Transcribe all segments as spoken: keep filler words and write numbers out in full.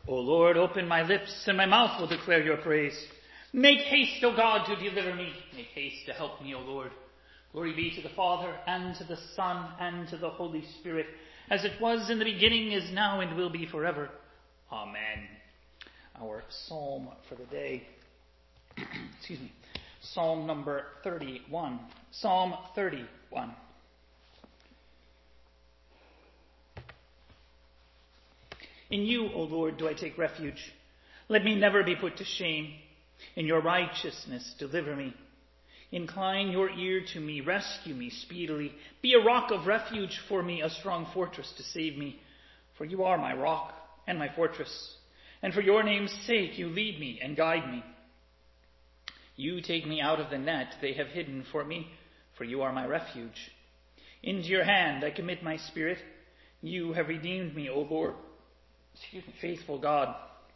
O Lord, open my lips, and my mouth will declare your praise. Make haste, O God, to deliver me. Make haste to help me, O Lord. Glory be to the Father, and to the Son, and to the Holy Spirit, as it was in the beginning, is now, and will be forever. Amen. Our psalm for the day, excuse me, Psalm number thirty-one. Psalm thirty-one. In you, O Lord, do I take refuge. Let me never be put to shame. In your righteousness, deliver me. Incline your ear to me. Rescue me speedily. Be a rock of refuge for me, a strong fortress to save me. For you are my rock and my fortress. And for your name's sake, you lead me and guide me. You take me out of the net they have hidden for me, for you are my refuge. Into your hand I commit my spirit. You have redeemed me, O Lord. Excuse me, faithful God.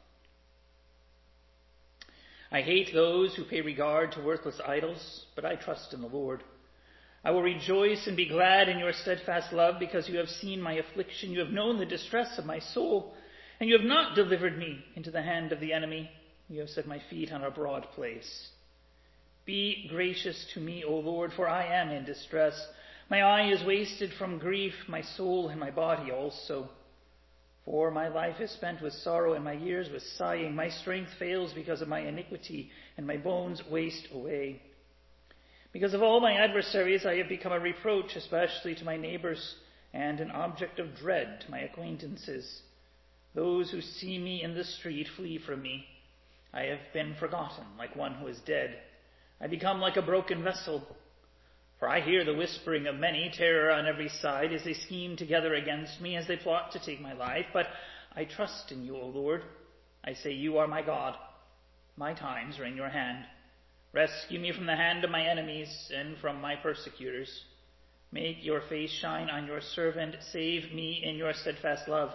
I hate those who pay regard to worthless idols, but I trust in the Lord. I will rejoice and be glad in your steadfast love, because you have seen my affliction. You have known the distress of my soul, and you have not delivered me into the hand of the enemy. You have set my feet on a broad place. Be gracious to me, O Lord, for I am in distress. My eye is wasted from grief, my soul and my body also. For my life is spent with sorrow, and my years with sighing. My strength fails because of my iniquity, and my bones waste away. Because of all my adversaries I have become a reproach, especially to my neighbors, and an object of dread to my acquaintances. Those who see me in the street flee from me. I have been forgotten like one who is dead. I become like a broken vessel. For I hear the whispering of many, terror on every side, as they scheme together against me, as they plot to take my life. But I trust in you, O Lord. I say, you are my God. My times are in your hand. Rescue me from the hand of my enemies and from my persecutors. Make your face shine on your servant. Save me in your steadfast love.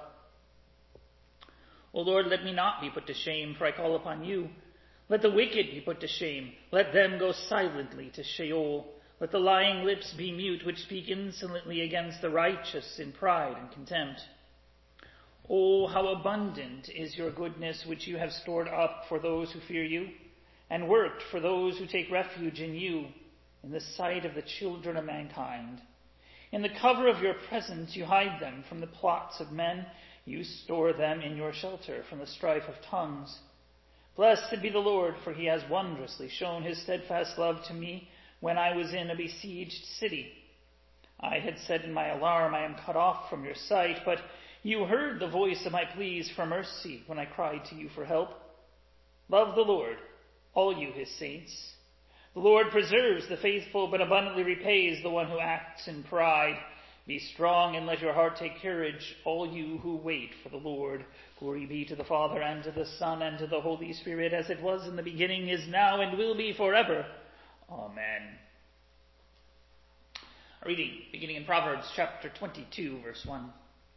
O Lord, let me not be put to shame, for I call upon you. Let the wicked be put to shame. Let them go silently to Sheol. Let the lying lips be mute, which speak insolently against the righteous in pride and contempt. Oh, how abundant is your goodness, which you have stored up for those who fear you, and worked for those who take refuge in you, in the sight of the children of mankind. In the cover of your presence you hide them from the plots of men. You store them in your shelter from the strife of tongues. Blessed be the Lord, for he has wondrously shown his steadfast love to me, when I was in a besieged city. I had said in my alarm, I am cut off from your sight, but you heard the voice of my pleas for mercy when I cried to you for help. Love the Lord, all you his saints. The Lord preserves the faithful, but abundantly repays the one who acts in pride. Be strong and let your heart take courage, all you who wait for the Lord. Glory be to the Father, and to the Son, and to the Holy Spirit, as it was in the beginning, is now, and will be forever. Amen. A reading beginning in Proverbs chapter twenty-two, verse one.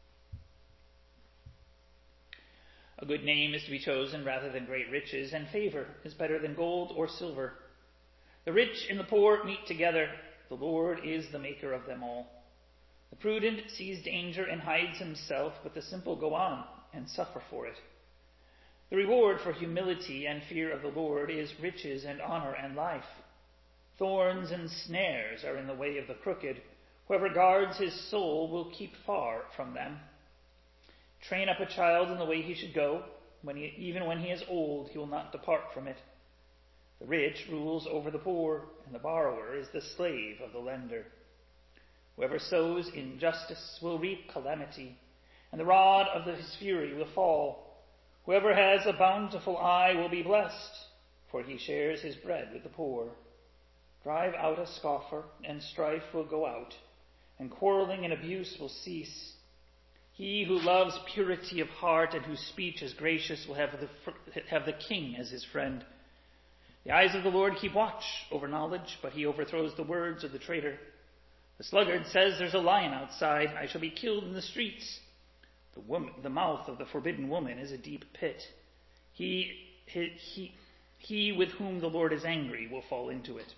A good name is to be chosen rather than great riches, and favor is better than gold or silver. The rich and the poor meet together. The Lord is the maker of them all. The prudent sees danger and hides himself, but the simple go on and suffer for it. The reward for humility and fear of the Lord is riches and honor and life. Thorns and snares are in the way of the crooked. Whoever guards his soul will keep far from them. Train up a child in the way he should go. When he, even when he is old, he will not depart from it. The rich rules over the poor, and the borrower is the slave of the lender. Whoever sows injustice will reap calamity, and the rod of his fury will fall. Whoever has a bountiful eye will be blessed, for he shares his bread with the poor. Drive out a scoffer, and strife will go out, and quarreling and abuse will cease. He who loves purity of heart and whose speech is gracious will have the, have the king as his friend. The eyes of the Lord keep watch over knowledge, but he overthrows the words of the traitor. The sluggard says, there's a lion outside. I shall be killed in the streets. The woman, the mouth of the forbidden woman is a deep pit. He, he, he, he with whom the Lord is angry will fall into it.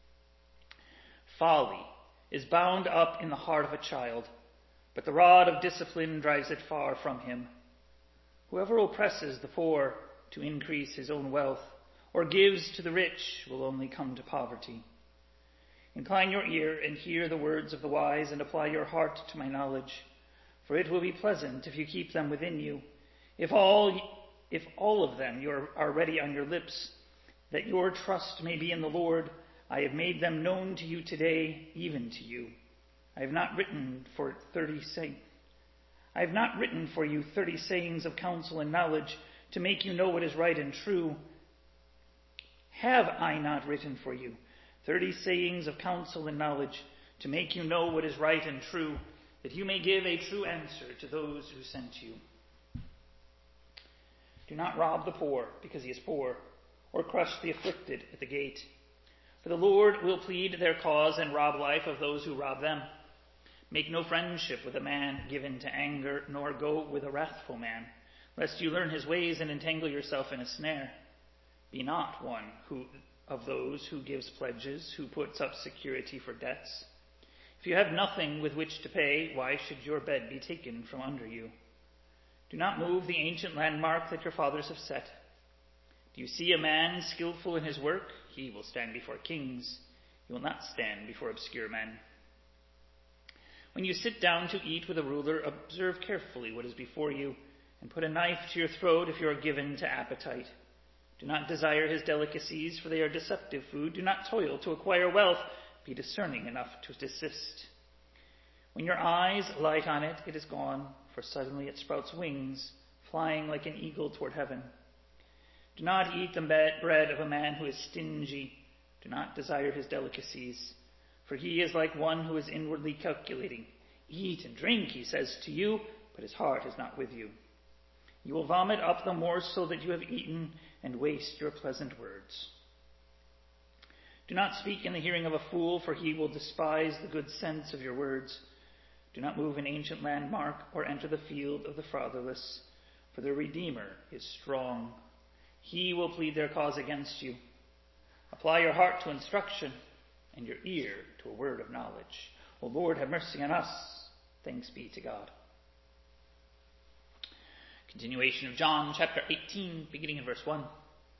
Folly is bound up in the heart of a child, but the rod of discipline drives it far from him. Whoever oppresses the poor to increase his own wealth, or gives to the rich, will only come to poverty. Incline your ear and hear the words of the wise, and apply your heart to my knowledge. For it will be pleasant if you keep them within you. If all, if all of them are ready on your lips, that your trust may be in the Lord, I have made them known to you today, even to you. I have not written for thirty say, I have not written for you thirty sayings of counsel and knowledge to make you know what is right and true. Have I not written for you thirty sayings of counsel and knowledge to make you know what is right and true, that you may give a true answer to those who sent you? Do not rob the poor because he is poor, or crush the afflicted at the gate. For the Lord will plead their cause and rob life of those who rob them. Make no friendship with a man given to anger, nor go with a wrathful man, lest you learn his ways and entangle yourself in a snare. Be not one who of those who gives pledges, who puts up security for debts. If you have nothing with which to pay, why should your bed be taken from under you? Do not move the ancient landmark that your fathers have set. Do you see a man skillful in his work? He will stand before kings. He will not stand before obscure men. When you sit down to eat with a ruler, observe carefully what is before you, and put a knife to your throat if you are given to appetite. Do not desire his delicacies, for they are deceptive food. Do not toil to acquire wealth. Be discerning enough to desist. When your eyes light on it, it is gone, for suddenly it sprouts wings, flying like an eagle toward heaven. Do not eat the bread of a man who is stingy. Do not desire his delicacies, for he is like one who is inwardly calculating. Eat and drink, he says to you, but his heart is not with you. You will vomit up the morsel that you have eaten and waste your pleasant words. Do not speak in the hearing of a fool, for he will despise the good sense of your words. Do not move an ancient landmark or enter the field of the fatherless, for the Redeemer is strong. He will plead their cause against you. Apply your heart to instruction and your ear to a word of knowledge. O Lord, have mercy on us. Thanks be to God. Continuation of John chapter eighteen, beginning in verse one.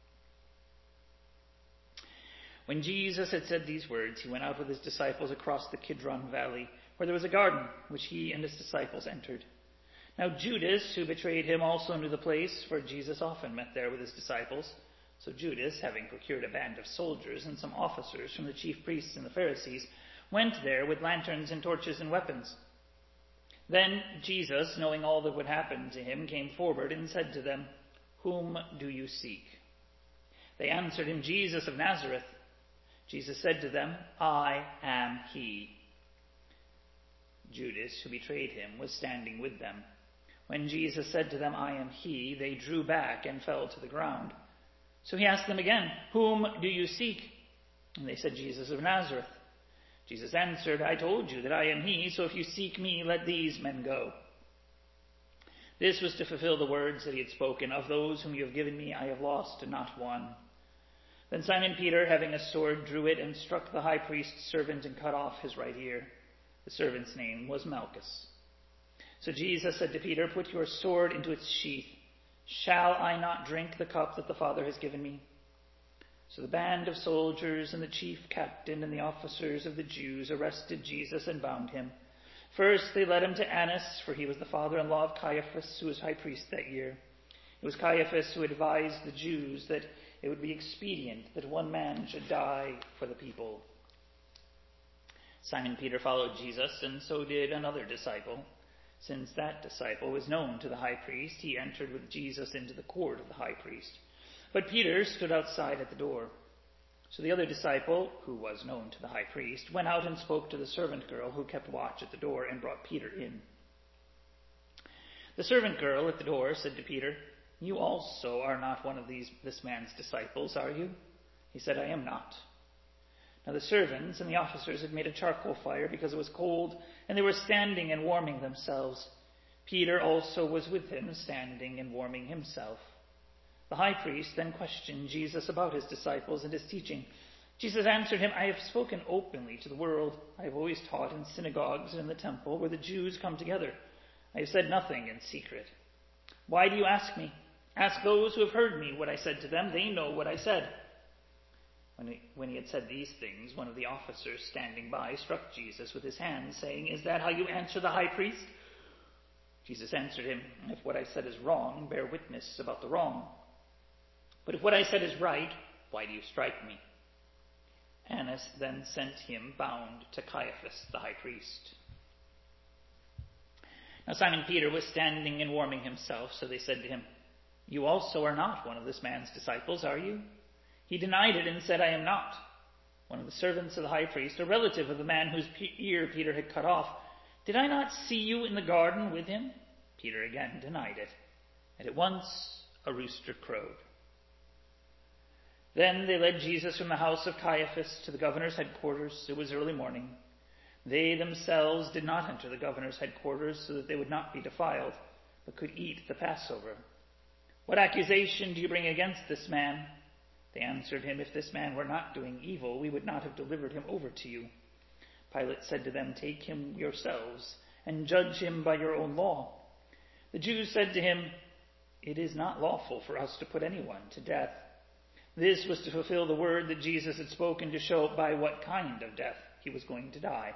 When Jesus had said these words, he went out with his disciples across the Kidron Valley, where there was a garden, which he and his disciples entered. Now Judas, who betrayed him, also knew the place, for Jesus often met there with his disciples. So Judas, having procured a band of soldiers and some officers from the chief priests and the Pharisees, went there with lanterns and torches and weapons. Then Jesus, knowing all that would happen to him, came forward and said to them, "Whom do you seek?" They answered him, "Jesus of Nazareth." Jesus said to them, "I am he." Judas, who betrayed him, was standing with them. When Jesus said to them, "I am he," they drew back and fell to the ground. So he asked them again, "Whom do you seek?" And they said, "Jesus of Nazareth." Jesus answered, "I told you that I am he, so if you seek me, let these men go." This was to fulfill the words that he had spoken, "Of those whom you have given me, I have lost not one." Then Simon Peter, having a sword, drew it and struck the high priest's servant and cut off his right ear. The servant's name was Malchus. So Jesus said to Peter, "Put your sword into its sheath. Shall I not drink the cup that the Father has given me?" So the band of soldiers and the chief captain and the officers of the Jews arrested Jesus and bound him. First they led him to Annas, for he was the father-in-law of Caiaphas, who was high priest that year. It was Caiaphas who advised the Jews that it would be expedient that one man should die for the people. Simon Peter followed Jesus, and so did another disciple. Since that disciple was known to the high priest, he entered with Jesus into the court of the high priest. But Peter stood outside at the door. So the other disciple, who was known to the high priest, went out and spoke to the servant girl who kept watch at the door and brought Peter in. The servant girl at the door said to Peter, "You also are not one of these this man's disciples, are you?" He said, "I am not." Now the servants and the officers had made a charcoal fire because it was cold, and they were standing and warming themselves. Peter also was with him, standing and warming himself. The high priest then questioned Jesus about his disciples and his teaching. Jesus answered him, "I have spoken openly to the world. I have always taught in synagogues and in the temple where the Jews come together. I have said nothing in secret. Why do you ask me? Ask those who have heard me what I said to them. They know what I said." When he, when he had said these things, one of the officers standing by struck Jesus with his hand, saying, "Is that how you answer the high priest?" Jesus answered him, "If what I said is wrong, bear witness about the wrong. But if what I said is right, why do you strike me?" Annas then sent him bound to Caiaphas, the high priest. Now Simon Peter was standing and warming himself, so they said to him, "You also are not one of this man's disciples, are you?" He denied it and said, "I am not." One of the servants of the high priest, a relative of the man whose ear Peter had cut off, "Did I not see you in the garden with him?" Peter again denied it, and at once a rooster crowed. Then they led Jesus from the house of Caiaphas to the governor's headquarters. It was early morning. They themselves did not enter the governor's headquarters so that they would not be defiled, but could eat the Passover. "What accusation do you bring against this man?" They answered him, "If this man were not doing evil, we would not have delivered him over to you." Pilate said to them, "Take him yourselves and judge him by your own law." The Jews said to him, "It is not lawful for us to put anyone to death." This was to fulfill the word that Jesus had spoken, to show by what kind of death he was going to die.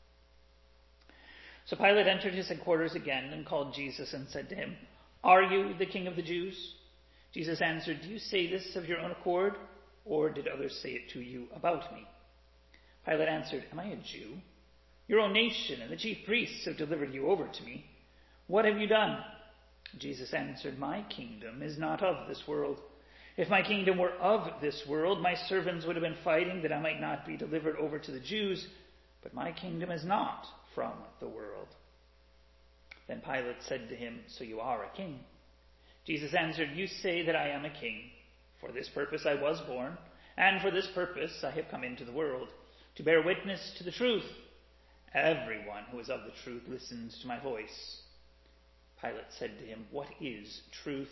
So Pilate entered his headquarters again and called Jesus and said to him, "Are you the king of the Jews?" Jesus answered, "Do you say this of your own accord, or did others say it to you about me?" Pilate answered, "Am I a Jew? Your own nation and the chief priests have delivered you over to me. What have you done?" Jesus answered, "My kingdom is not of this world. If my kingdom were of this world, my servants would have been fighting that I might not be delivered over to the Jews, but my kingdom is not from the world." Then Pilate said to him, "So you are a king?" Jesus answered, "You say that I am a king. For this purpose I was born, and for this purpose I have come into the world, to bear witness to the truth. Everyone who is of the truth listens to my voice." Pilate said to him, "What is truth?"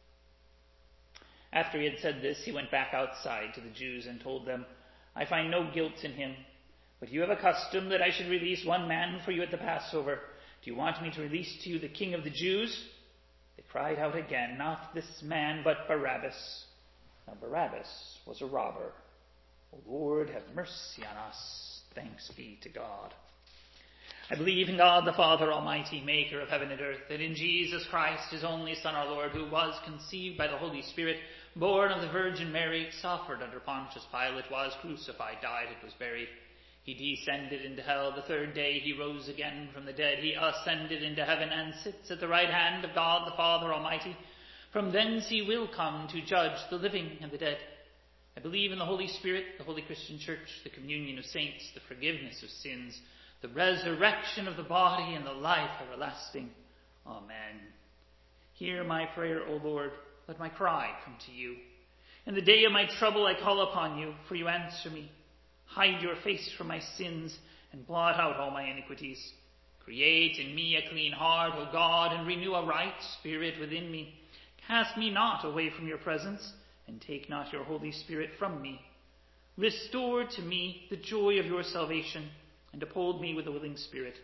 After he had said this, he went back outside to the Jews and told them, "I find no guilt in him, but you have a custom that I should release one man for you at the Passover. Do you want me to release to you the king of the Jews?" They cried out again, "Not this man, but Barabbas." Now Barabbas was a robber. O Lord, have mercy on us. Thanks be to God. I believe in God the Father Almighty, maker of heaven and earth, and in Jesus Christ, his only Son, our Lord, who was conceived by the Holy Spirit, born of the Virgin Mary, suffered under Pontius Pilate, was crucified, died, and was buried. He descended into hell. The third day he rose again from the dead. He ascended into heaven and sits at the right hand of God the Father Almighty. From thence he will come to judge the living and the dead. I believe in the Holy Spirit, the holy Christian Church, the communion of saints, the forgiveness of sins, the resurrection of the body, and the life everlasting. Amen. Hear my prayer, O Lord. Let my cry come to you. In the day of my trouble I call upon you, for you answer me. Hide your face from my sins and blot out all my iniquities. Create in me a clean heart, O God, and renew a right spirit within me. Cast me not away from your presence, and take not your Holy Spirit from me. Restore to me the joy of your salvation, and uphold me with a willing spirit.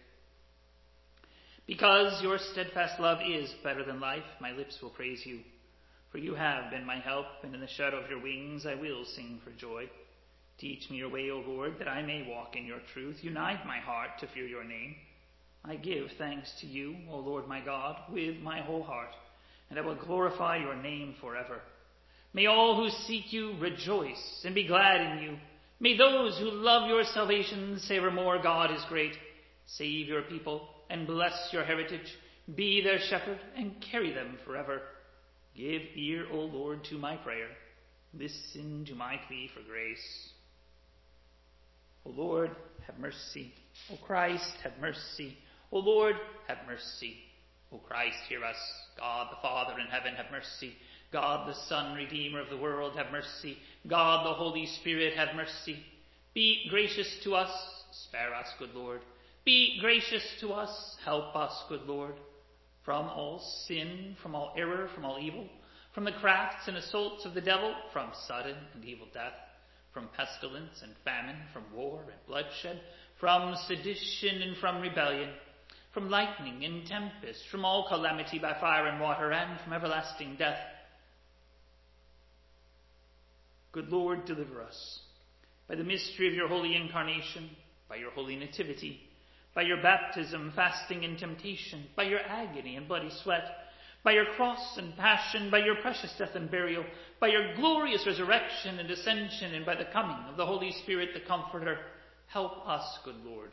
Because your steadfast love is better than life, my lips will praise you. For you have been my help, and in the shadow of your wings I will sing for joy. Teach me your way, O Lord, that I may walk in your truth. Unite my heart to fear your name. I give thanks to you, O Lord my God, with my whole heart, and I will glorify your name forever. May all who seek you rejoice and be glad in you. May those who love your salvation say evermore, God is great. Save your people and bless your heritage. Be their shepherd and carry them forever. Give ear, O Lord, to my prayer. Listen to my plea for grace. O Lord, have mercy. O Christ, have mercy. O Lord, have mercy. O Christ, hear us. God the Father in heaven, have mercy. God the Son, Redeemer of the world, have mercy. God the Holy Spirit, have mercy. Be gracious to us. Spare us, good Lord. Be gracious to us. Help us, good Lord. From all sin, from all error, from all evil, from the crafts and assaults of the devil, from sudden and evil death, from pestilence and famine, from war and bloodshed, from sedition and from rebellion, from lightning and tempest, from all calamity by fire and water, and from everlasting death. Good Lord, deliver us by the mystery of your holy incarnation, by your holy nativity, by your baptism, fasting, and temptation, by your agony and bloody sweat, by your cross and passion, by your precious death and burial, by your glorious resurrection and ascension, and by the coming of the Holy Spirit, the Comforter. Help us, good Lord.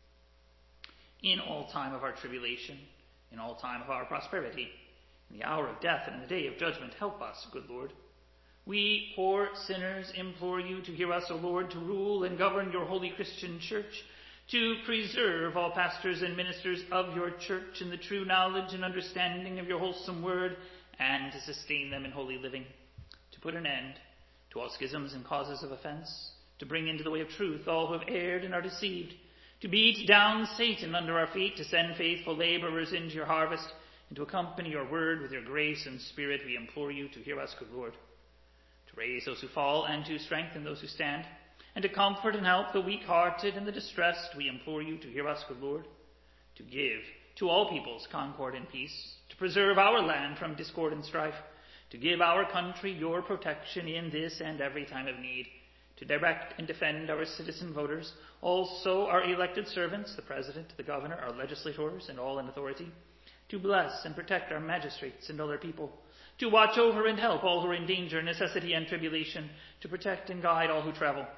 In all time of our tribulation, in all time of our prosperity, in the hour of death and in the day of judgment, help us, good Lord. We, poor sinners, implore you to hear us, O Lord, to rule and govern your holy Christian church, to preserve all pastors and ministers of your church in the true knowledge and understanding of your wholesome word, and to sustain them in holy living, to put an end to all schisms and causes of offense, to bring into the way of truth all who have erred and are deceived, to beat down Satan under our feet, to send faithful laborers into your harvest, and to accompany your word with your grace and spirit. We implore you to hear us, good Lord, to raise those who fall and to strengthen those who stand, and to comfort and help the weak-hearted and the distressed. We implore you to hear us, good Lord, to give to all peoples concord and peace, to preserve our land from discord and strife, to give our country your protection in this and every time of need, to direct and defend our citizen voters, also our elected servants, the President, the Governor, our legislators, and all in authority, to bless and protect our magistrates and other people, to watch over and help all who are in danger, necessity, and tribulation, to protect and guide all who travel,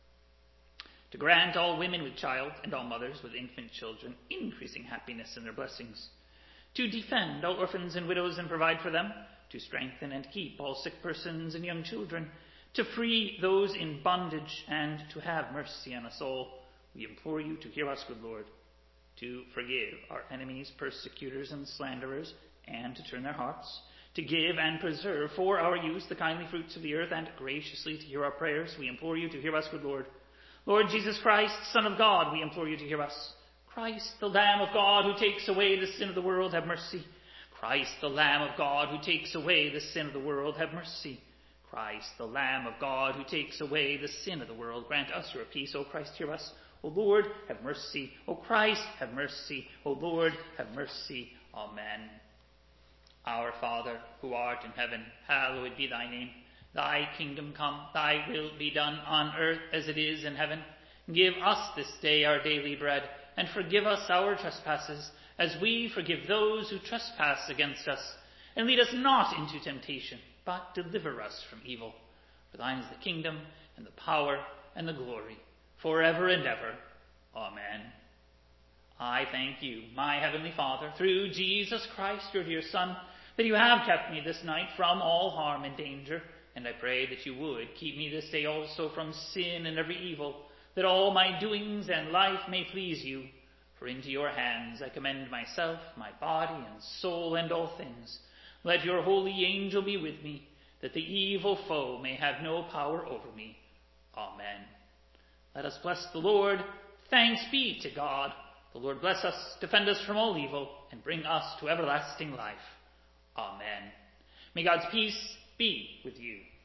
to grant all women with child and all mothers with infant children increasing happiness in their blessings, to defend all orphans and widows and provide for them, to strengthen and keep all sick persons and young children, to free those in bondage, and to have mercy on us all. We implore you to hear us, good Lord, to forgive our enemies, persecutors, and slanderers, and to turn their hearts, to give and preserve for our use the kindly fruits of the earth, and graciously to hear our prayers. We implore you to hear us, good Lord. Lord Jesus Christ, Son of God, we implore you to hear us. Christ, the Lamb of God, who takes away the sin of the world, have mercy. Christ, the Lamb of God, who takes away the sin of the world, have mercy. Christ, the Lamb of God, who takes away the sin of the world, grant us your peace. O Christ, hear us. O Lord, have mercy. O Christ, have mercy. O Lord, have mercy. Amen. Our Father, who art in heaven, hallowed be thy name. Thy kingdom come, thy will be done on earth as it is in heaven. Give us this day our daily bread, and forgive us our trespasses, as we forgive those who trespass against us. And lead us not into temptation, but deliver us from evil. For thine is the kingdom, and the power, and the glory, forever and ever. Amen. I thank you, my heavenly Father, through Jesus Christ, your dear Son, that you have kept me this night from all harm and danger. And I pray that you would keep me this day also from sin and every evil, that all my doings and life may please you. For into your hands I commend myself, my body and soul, and all things. Let your holy angel be with me, that the evil foe may have no power over me. Amen. Let us bless the Lord. Thanks be to God. The Lord bless us, defend us from all evil, and bring us to everlasting life. Amen. May God's peace be with you.